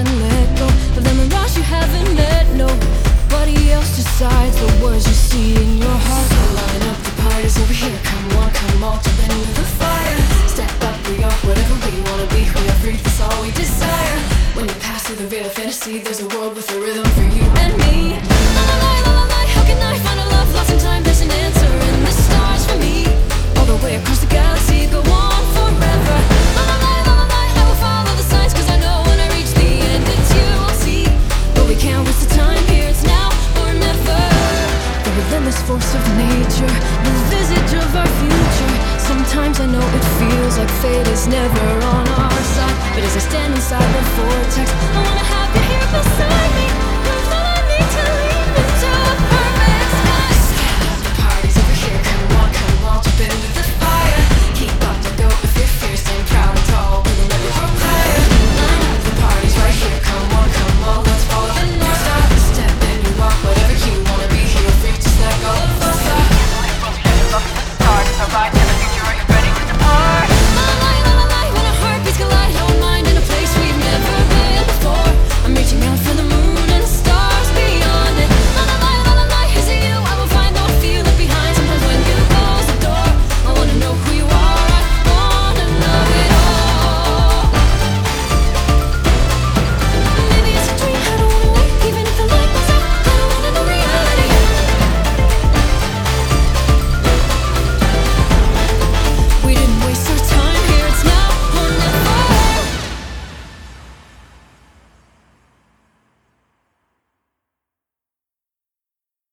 and let go of the mirage you haven't met. Nobody else decides the words you see in your heart. So line up, the party's over here. Come on, come on, jump into the fire. Step up, we are whatever we wanna be. We are free, that's all we desire. When you pass through the veil of fantasy, there's a world with a rhythm for you and me. La la la la la la, how can I find a love lost in time? There's an answer in the stars for me. All the way across the galaxy, go on forever. La la la la la la, I will follow the signs, cause I know when I reach the end it's you I'll see. But we can't waste the time here, it's now or never. The relentless force of nature